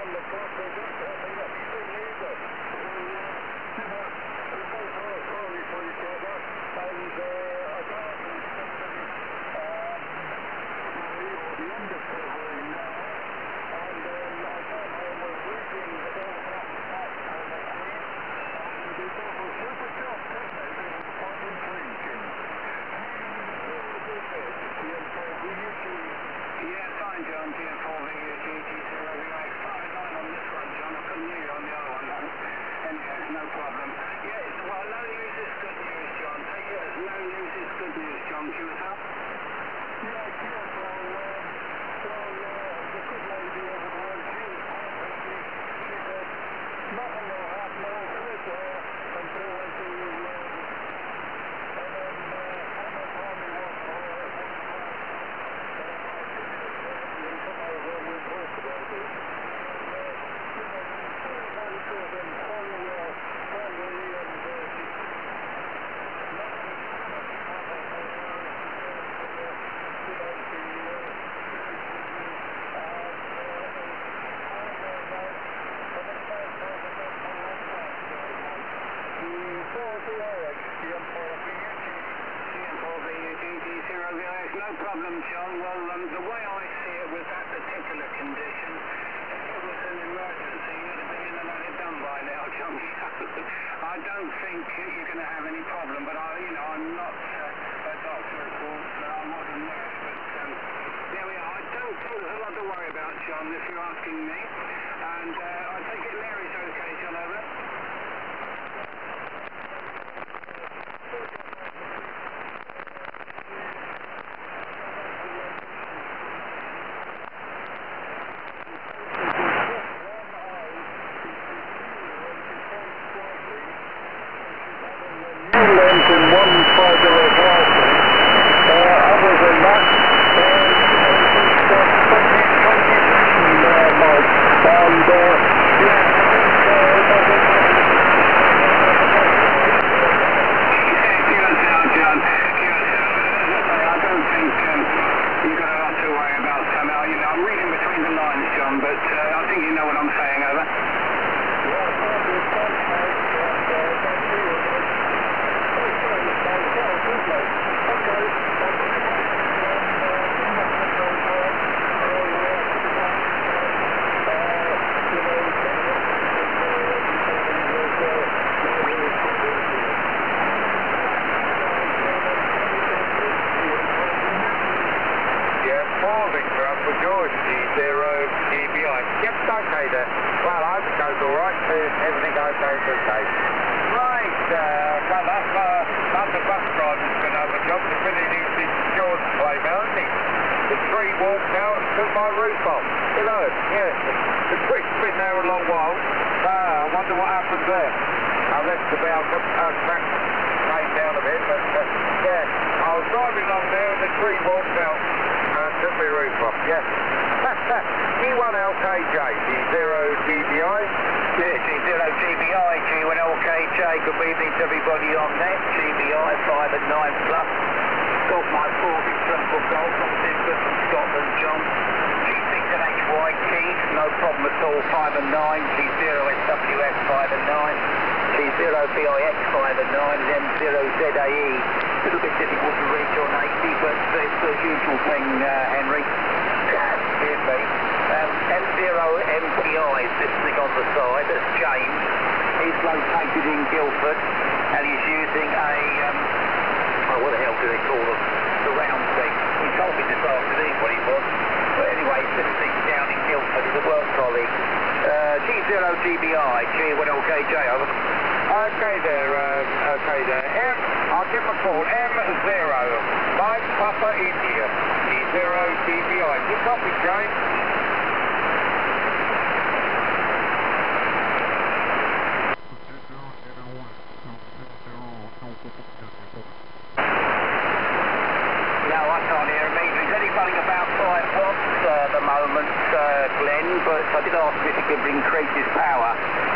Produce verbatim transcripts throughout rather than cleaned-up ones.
But I did ask him if he could increase his power, but he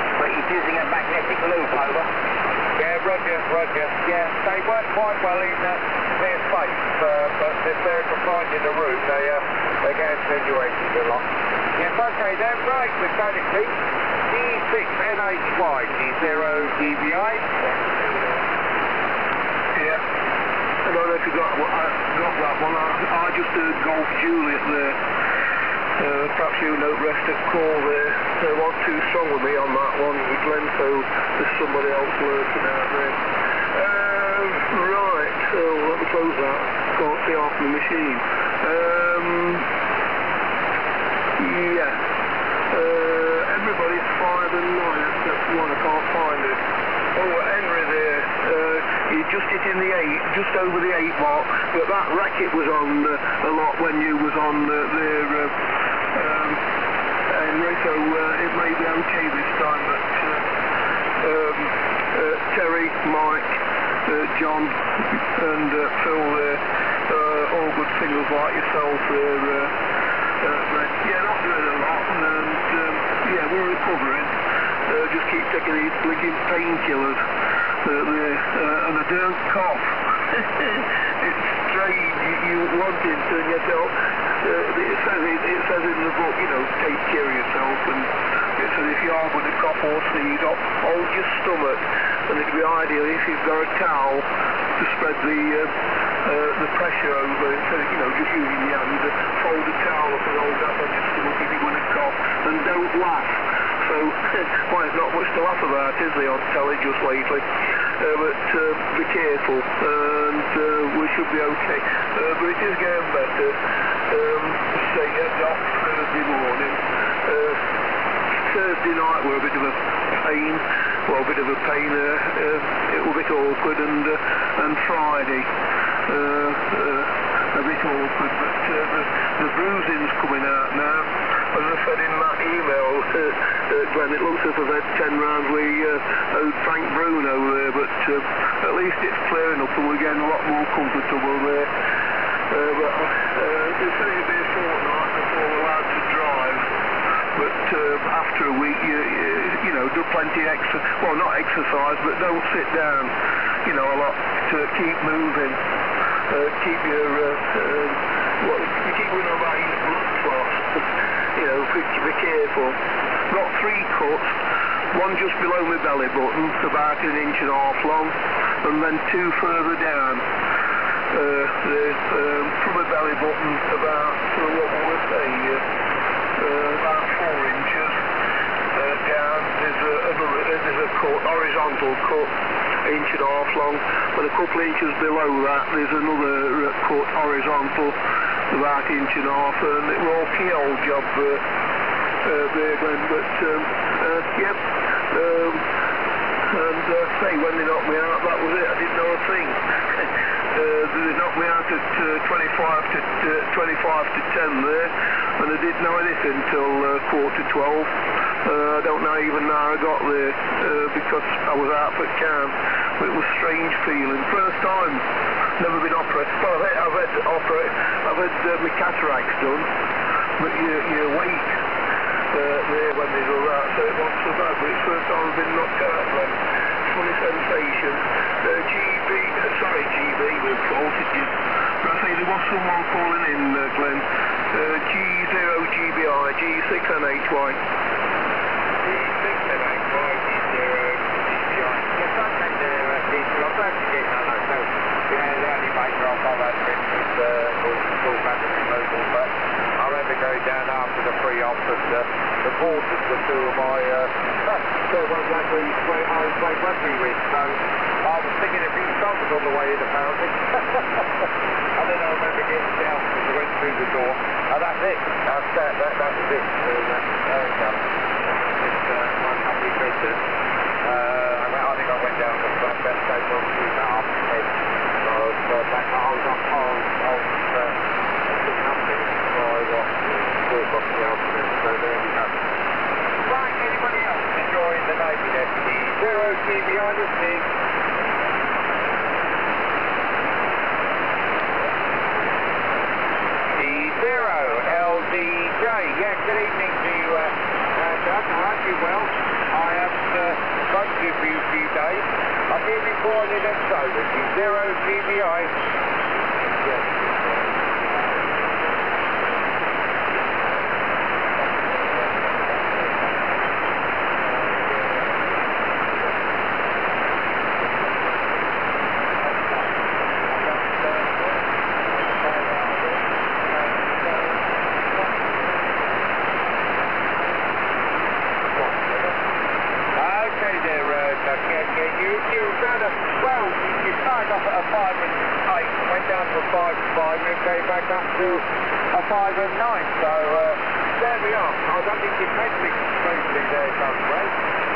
using a magnetic loop, over. Yeah, roger, roger. Yeah, they work quite well in uh, their space, uh, but if they're confined in a room, they, uh, they get attenuated a lot. Yes, okay then, right, mechanically, D six N H Y, G zero G B I. Yeah, I don't know if you got, well, I got that one. I, I just heard Golf Juliet there. Uh, perhaps you know rest at call there. They weren't too strong with me on that one, Glenn, so there's somebody else lurking out there. Um, right, so let me close that. Can't see off the machine. Um, yeah. Uh, everybody's five and nine except one. I can't find it. Oh, Henry there. Uh, you just hit in the eight, just over the eight mark. But that racket was on uh, a lot when you was on uh, there, uh, um, Henry. So uh, it may be okay this time. But uh, um, uh, Terry, Mike, uh, John, and uh, Phil there, uh, all good singles like yourself there. Uh, uh, yeah, not doing a lot, and um, yeah, we're recovering. Uh, just keep taking these blinking painkillers uh, there, uh, and I don't cough. It's strange, you, you want it to yourself. Uh, it, says it, it says in the book, you know, take care of yourself, and it says if you are going to cough or sneeze, hold your stomach, and it'd be ideal if you've got a towel to spread the uh, uh, the pressure over. It says, you know, just using your hand, uh, fold a towel up and hold that on your stomach if you're going to cough, and don't laugh. So, well, there's not much to laugh about, is there, on telly just lately? Uh, but uh, be careful, and uh, we should be okay. Uh, but it is getting better. Um, say, get off Thursday morning. Uh, Thursday night were a bit of a pain. Well, a bit of a pain. Uh, uh, it was a bit awkward, and uh, and Friday. Uh, uh, a bit awkward, but uh, the, the bruising's coming out now. As I said in that email, uh, uh, Glenn, it looks as if I've had ten rounds we uh, owed Frank Bruno there, but uh, at least it's clearing up and we're getting a lot more comfortable there. Uh, but uh, it said it'd be a fortnight before we're allowed to drive, but uh, after a week, you, you, you know, do plenty of exercise, well, not exercise, but don't sit down, you know, a lot, to keep moving, uh, keep your, uh, uh, well, you keep going about your blood clots. You know, be, be careful. Got three cuts, one just below my belly button, about an inch and a half long, and then two further down. Uh, the, um, from my belly button about, uh, what would I say, uh, uh, about four inches uh, down. There's a, another, there's a cut, horizontal cut, inch and a half long, and a couple of inches below that there's another uh, cut, horizontal, about inch and a half, and it was all keyhole job uh, uh, there, Glenn, but um, uh, yep, um, and uh, say when they knocked me out, that was it. I didn't know a thing. uh, they knocked me out at uh, twenty-five to uh, twenty-five to ten there, and I didn't know anything until uh, quarter to twelve. Uh, I don't know even how I got there uh, because I was out for camp. But it was a strange feeling. First time. Never been operated. Well, I've had, I've had, operate, I've had uh, my cataracts done, but you, you're weak uh, there when they do that, so it wasn't so bad. But it's the first time I've been knocked out, like, funny sensation. Uh, G B, uh, sorry, G B, we've faulted you. But I say there was someone calling in, uh, Glenn. Uh, G zero G B I, G six N H Y. G six N H Y, G zero G B I. Yes, I think they're uh, decent. I'm glad to get that, like, so. Yeah, the only maker I've had been with uh, full battery removal, but I remember going down after the pre-op and uh, the Porters were two of my uh, the ones that we play, I was playing rugby with, so I was singing a few songs on the way in apparently. And then I remember getting down as I went through the door, and that's it, that's that, that, that was it. So, uh, there we go. It's uh, one happy Christmas. Uh, I, went, I think I went down to the front best day for two and a half heads. So I was uh, back I was on I was, I was uh, sitting up there before I got four o'clock in the afternoon, so there we go. Right, anybody else enjoying the night with S D zero G behind the six? D zero L D J, yeah, good evening to you, uh, uh, Doug, I hope you're well. I am uh, here before I did it, so this is zero G B I. You, you found a, well, you started off at a five and eight, went down to a five and five, and came back up to a five and nine. So uh, there we are. I don't think you've meant me smoothly there, some great.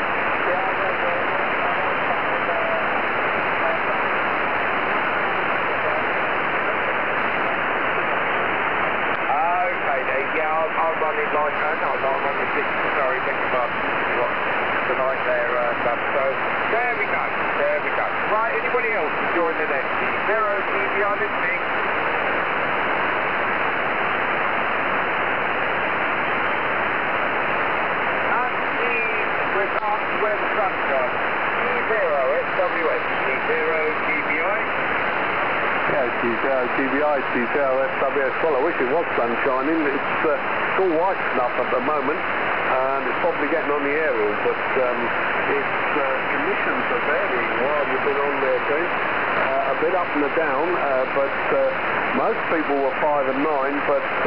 Okay, there, yeah, I'm, I'm running like that. No, no, I'm on the six. Sorry, beg your pardon. Tonight there, uh, stuff. So there we go, there we go. Right, anybody else to join the next zero G B I listening? And the regards where the sun shines. E zero S W S, E zero G B I. Yeah, G zero G B I, G zero S W S. Well, I wish it was sun shining. It's, uh, it's all white snuff at the moment. And it's probably getting on the aerial, but um, its uh, conditions are varying while you've been on there, Chris. Uh, a bit up and a down, uh, but uh, most people were five and nine, but uh,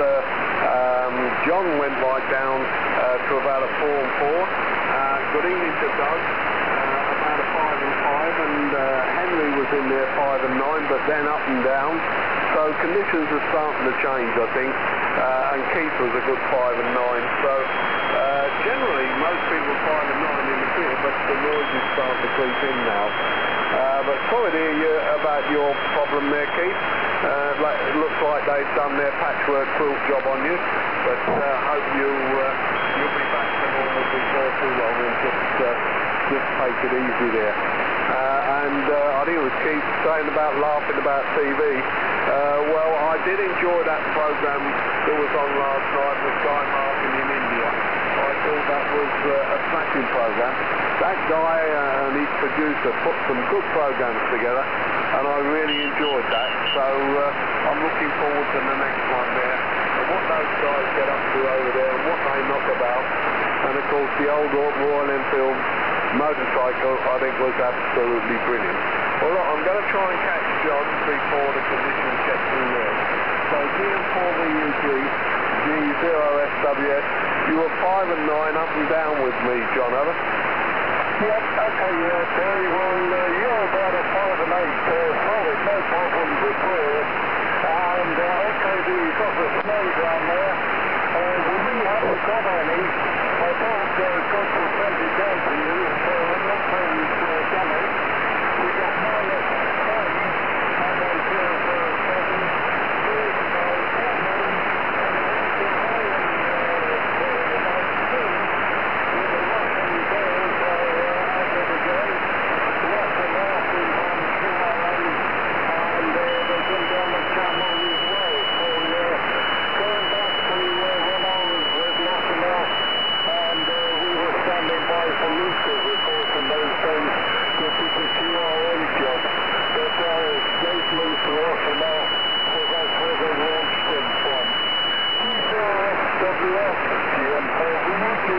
um, John went right down uh, to about a four and four. Uh, good evening to Doug, uh, about a five and five, and uh, Henry was in there five and nine, but then up and down. So conditions are starting to change, I think. Uh, and Keith was a good five and nine. So uh, generally, most people are five and nine in the field, but the noise is starting to creep in now. Uh, but sorry to hear you about your problem there, Keith. Uh, like, it looks like they've done their patchwork quilt job on you, but uh, hope you uh, you'll be back to normal before too long, and just uh, just take it easy there. Uh, and uh, I think it was Keith saying about laughing about T V. Uh, well, I did enjoy that program that was on last night with Guy Martin in India. I thought that was uh, a smashing program. That guy uh, and his producer put some good programs together, and I really enjoyed that. So uh, I'm looking forward to the next one there, and what those guys get up to over there, and what they knock about. And of course, the old Royal Enfield motorcycle, I think, was absolutely brilliant. Well, look, I'm going to try and catch John before the conditions get through there. So G M four V U G, G zero S W S, you were five and nine up and down with me, John, over? Yep, okay, yeah, Terry, well, uh, you're about a five and eight, uh, well, there's no problems at all. And, uh, okay, you've got the snow down there. Uh, we haven't got any. I thought uh, God will send it down to you, so I'm not very uh, done it. We got minus ten, and then zero, zero, seven, zero, five, seven, and then the high and uh, zero, about two, with the rough and girls are uh, out of the game. Rough and off in on Q R A, and uh, they come down the channel as well. So uh, going back to uh, when I was with nothing else, and uh, we were standing by for Lucas, of course, in those days, this is a Q R A job. But uh, they flew to us and now, so that's where they launched them from. G zero S W S, G M four V U G.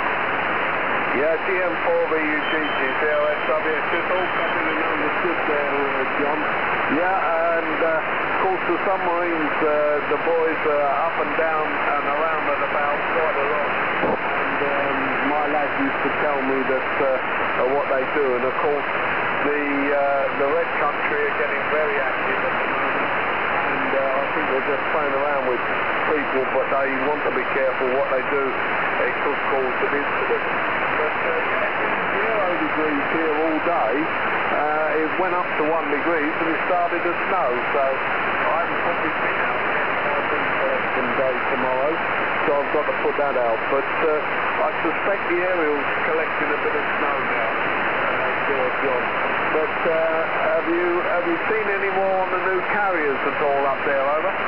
Yeah, G M four V U G, G zero S W S, just all coming and understood there, uh, John. Yeah, and uh, of course the submarines, uh, the boys are up and down and around and about quite a lot. And um, my lads used to tell me that uh, what they do, and of course the uh, the Red Country are getting very active at the moment, and uh, I think they're just playing around with people, but they want to be careful what they do. They could cause an incident. But uh, yeah, it's been zero degrees here all day. Uh, it went up to one degrees and it started to snow, so I haven't probably been out yet. I'll be collection day tomorrow, so I've got to put that out. But uh, I suspect the aerial's collecting a bit of snow now, uh, there, John. But uh, have you have you seen any more on the new carriers at all up there, over? Uh,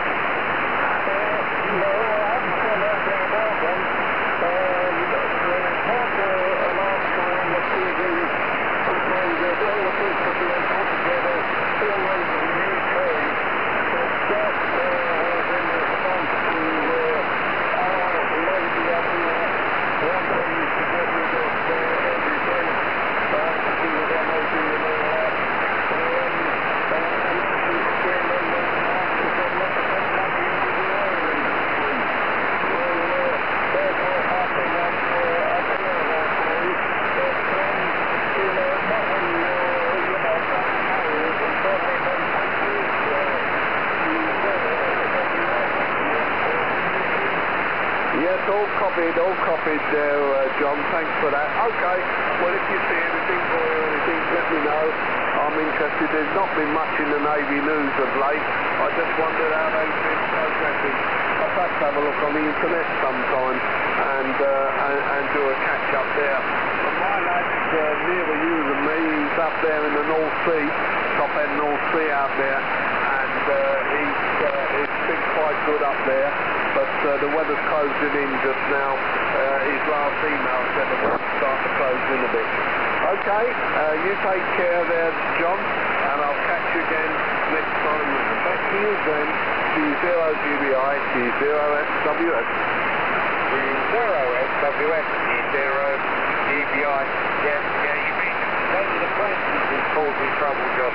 no, I haven't seen anything about them. Um, but, uh, had uh, an article on the T V, which was uh, all the people who are put together all over the U K. But that uh, was in response to uh, our lady up here wanting to get rid of uh, everything uh, to do with M O D and all that. Um, uh, and then she came in and she said, let us put money into the oil industry. So uh, that's what happened up, uh, up here that day. But um, you know, nothing, uh, you know, got married and certainly then take this uh, Yes, all copied, all copied there, uh, John. Thanks for that. Okay, well, if you see anything or anything, let me know. I'm interested. There's not been much in the Navy news of late. I just wondered how they've been progressing. I'll perhaps have a look on the internet sometime and, uh, and, and do a catch-up there. But my lad's uh, nearer you than me. He's up there in the North Sea, top-end North Sea out there. And uh, he's, uh, it's been quite good up there. But uh, the weather's closing in just now. Uh, his last email said the weather's start to close in a bit. Okay, uh, you take care there, John, and I'll catch you again next time. Back to you then, G zero G B I, G zero S W S. G zero S W S, G zero G B I. Yeah, yeah, you mean those are the questions that cause me trouble, John.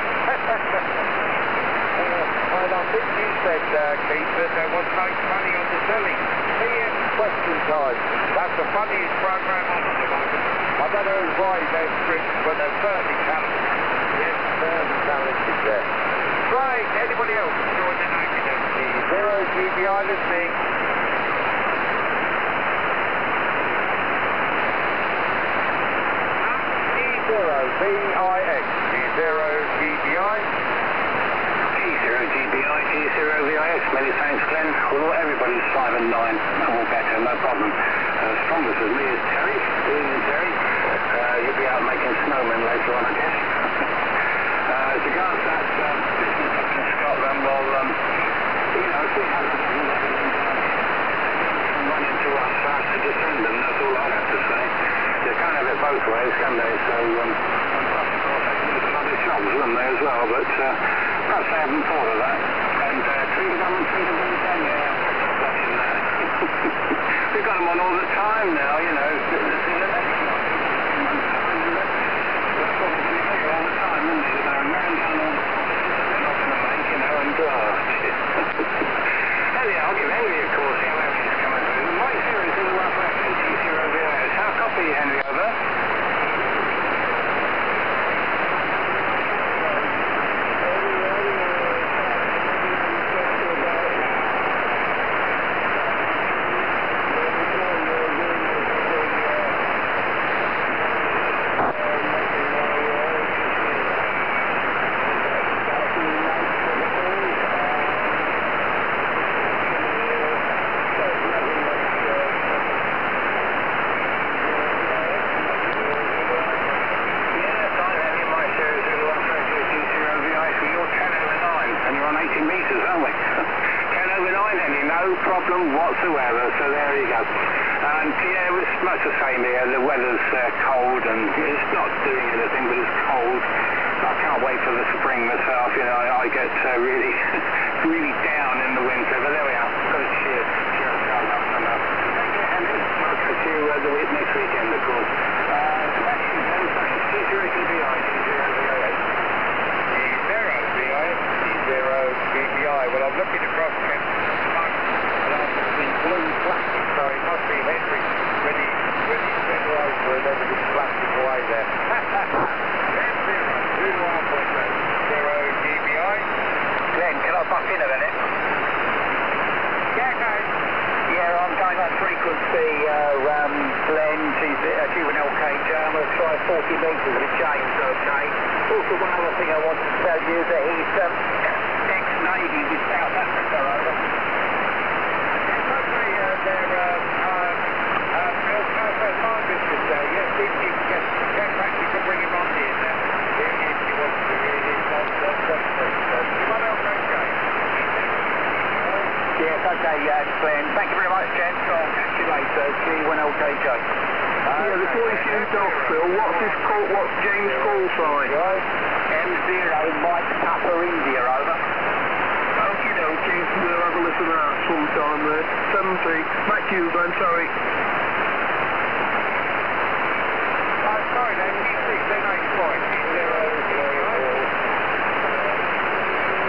Uh, well, I think you said, uh, Keith, that there was no money on the telly. P M Question Time. That's the funniest programme on at the moment. I don't know why they're strict, but they're certainly talented. Yes, certainly talented there. Right, anybody else join the Navy then? Zero G B I listening. G zero V I X. G zero G B I. G zero G B I, G zero V I X, many thanks, Glenn. Well, everybody's five and nine, all better, no problem. Uh, strongest with me is Terry, Ian and Terry. Uh, you'll be out making snowmen later on, I guess. uh, as regards that um, business up in Scotland, well, um, you know, if we have a run into us fast to defend them, that's all I have to say. They can't have it both ways, can they? So, um, and plus, of course, they can do some other jobs, wouldn't they, as well? But, uh, perhaps they haven't thought of that. And uh, treat them and treat them all the time, yeah. We've got them on all the time now, you know. It's in the next one. They're probably here all the time, isn't they? They're ran down all the promises that they're not going to make, you know, and uh, anyhow, I'll give Henry a call, see how everything's coming through. My zero is in the rough record, G zero V I S. How copy, Henry, over? Whatsoever, so there you go. And yeah, it's much the same here. The weather's uh, cold and it's not doing anything, but it's cold. I can't wait for the spring myself. You know, I, I get uh, really, really down in the winter. But there we are. Got to cheer, cheer ourselves up enough. Thank you, Henry. I'll catch you uh, the week next weekend, of course. Uh, so that's you, then. Thanks. G zero G B I, G zero V I S. G zero V I S, G zero G B I. Well, I'm looking across Kent. Blue plastic, so it must be Henry when he when he went over and everything's plastic away there. ten zero two one point zero G B I. Glenn, can I butt in a minute? Yeah, guys. Yeah, I'm going on frequency, uh, um, Glenn, uh, Juvenile K J. I'm going to try forty metres with James, okay? Also, one other thing I wanted to tell you is that he's um, ex-Navy with South Africa, over. Their uh, uh, uh, Bill Cowper time business there. Yes, see if you can get, get back, you can bring him on here now. If, if you want to, he's on the substance. One else, okay. Yes, Okay, yeah, Glenn. Thank you very much, gents. I'll catch you later. G one L K J. Yeah, before you shoot off, Phil, what's his call, what's James' call sign? M zero Mike Papa India, over. Okie dokie, we'll have a listen to that sometime there. seventy. Back to you, Glenn, sorry.